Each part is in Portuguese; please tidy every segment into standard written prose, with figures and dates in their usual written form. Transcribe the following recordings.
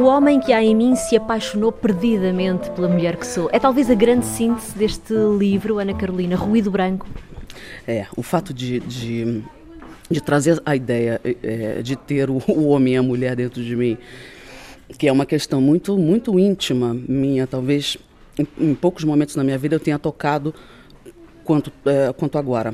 homem que há em mim se apaixonou perdidamente pela mulher que sou. É talvez a grande síntese deste livro, Ana Carolina, Ruído Branco. O fato de trazer a ideia de ter o homem e a mulher dentro de mim, que é uma questão muito, muito íntima minha, talvez em poucos momentos na minha vida eu tenha tocado quanto agora.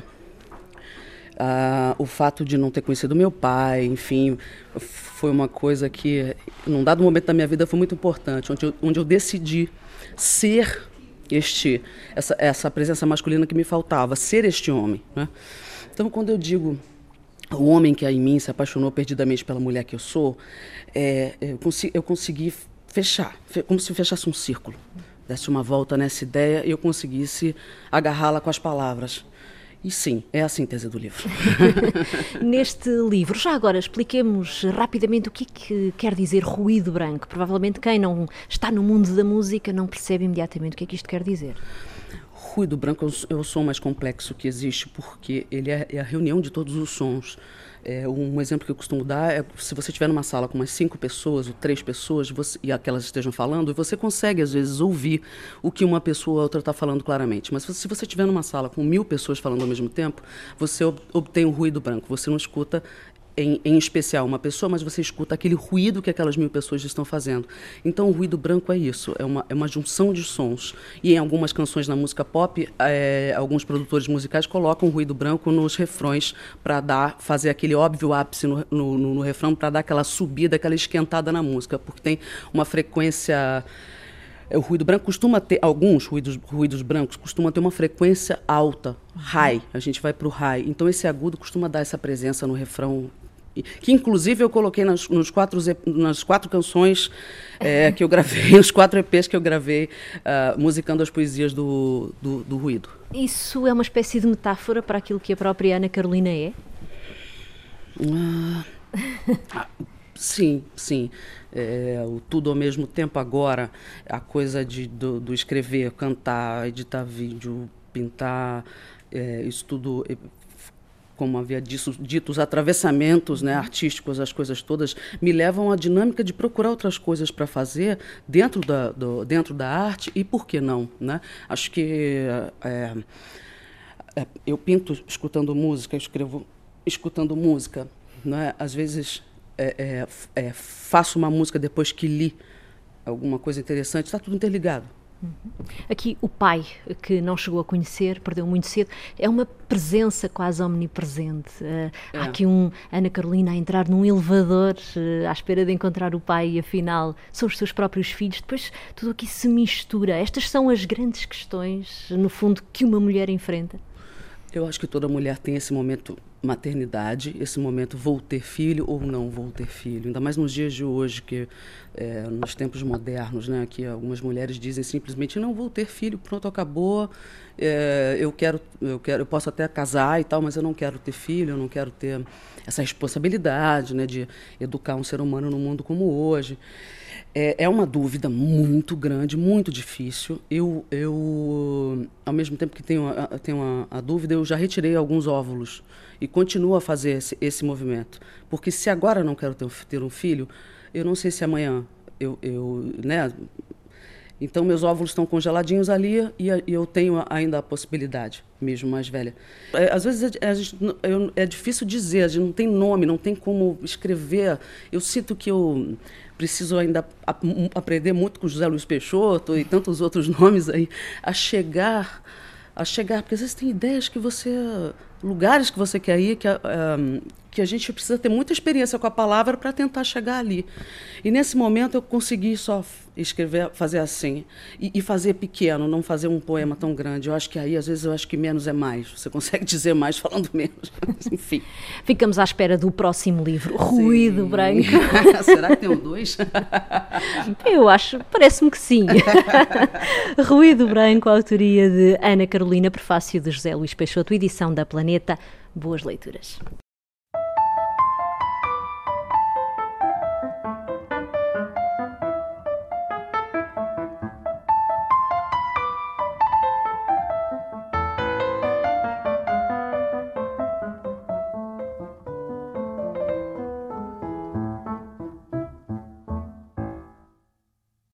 O fato de não ter conhecido meu pai, enfim, foi uma coisa que, num dado momento da minha vida, foi muito importante, onde eu decidi ser essa presença masculina que me faltava, ser este homem, né? Então, quando eu digo o homem que há em mim se apaixonou perdidamente pela mulher que eu sou, eu consegui fechar, como se fechasse um círculo, desse uma volta nessa ideia e eu conseguisse agarrá-la com as palavras. E sim, é a síntese do livro. Neste livro, já agora expliquemos rapidamente o que quer dizer ruído branco. Provavelmente quem não está no mundo da música não percebe imediatamente o que é que isto quer dizer. Ruído branco é o som mais complexo que existe, porque ele é a reunião de todos os sons. Um exemplo que eu costumo dar é se você estiver numa sala com umas 5 pessoas ou 3 pessoas e aquelas estejam falando, você consegue às vezes ouvir o que uma pessoa ou outra está falando claramente. Mas se você estiver numa sala com 1000 pessoas falando ao mesmo tempo, você obtém um ruído branco. Você não escuta em especial uma pessoa, mas você escuta aquele ruído que aquelas 1000 pessoas estão fazendo. Então o ruído branco é isso, é uma junção de sons. E em algumas canções na música pop, alguns produtores musicais colocam o ruído branco nos refrões para fazer aquele óbvio ápice no refrão, para dar aquela subida, aquela esquentada na música, porque tem uma frequência... O ruído branco costuma ter, alguns ruídos brancos costumam ter uma frequência alta, high, a gente vai para o high. Então esse agudo costuma dar essa presença no refrão, que inclusive eu coloquei nas 4 canções que eu gravei, os 4 EPs que eu gravei, musicando as poesias do ruído. Isso é uma espécie de metáfora para aquilo que a própria Ana Carolina é? Sim. O tudo ao mesmo tempo agora, a coisa do escrever, cantar, editar vídeo, pintar, isso tudo, como havia dito, os atravessamentos, né, artísticos, as coisas todas, me levam à dinâmica de procurar outras coisas para fazer dentro da arte e por que não, né? Acho que eu pinto escutando música, eu escrevo escutando música, né? Às vezes... faço uma música depois que li alguma coisa interessante, está tudo interligado. Aqui o pai, que não chegou a conhecer, perdeu muito cedo, é uma presença quase omnipresente. Há aqui Ana Carolina a entrar num elevador à espera de encontrar o pai e afinal são os seus próprios filhos. Depois tudo aqui se mistura. Estas são as grandes questões, no fundo, que uma mulher enfrenta. Eu acho que toda mulher tem esse momento maternidade, esse momento vou ter filho ou não vou ter filho. Ainda mais nos dias de hoje, que nos tempos modernos, né, que algumas mulheres dizem simplesmente não vou ter filho, pronto, acabou, eu posso até casar e tal, mas eu não quero ter filho, eu não quero ter essa responsabilidade, né, de educar um ser humano no mundo como hoje. É uma dúvida muito grande, muito difícil. Eu ao mesmo tempo que tenho a dúvida, eu já retirei alguns óvulos e continuo a fazer esse movimento. Porque se agora não quero ter um filho, eu não sei se amanhã né? Então meus óvulos estão congeladinhos ali e eu tenho ainda a possibilidade, mesmo mais velha. Às vezes é difícil dizer, a gente não tem nome, não tem como escrever. Eu sinto que eu preciso ainda aprender muito com José Luiz Peixoto e tantos outros nomes aí, a chegar, porque às vezes tem ideias lugares que você quer ir, que a gente precisa ter muita experiência com a palavra para tentar chegar ali. E nesse momento eu consegui só escrever, fazer assim, e fazer pequeno, não fazer um poema tão grande. Eu acho que aí, às vezes, eu acho que menos é mais. Você consegue dizer mais falando menos. Enfim. Ficamos à espera do próximo livro, Ruído Branco. Será que tem um 2? Eu acho, parece-me que sim. Ruído Branco, autoria de Ana Carolina, prefácio de José Luís Peixoto, edição da Planeta. Boas leituras.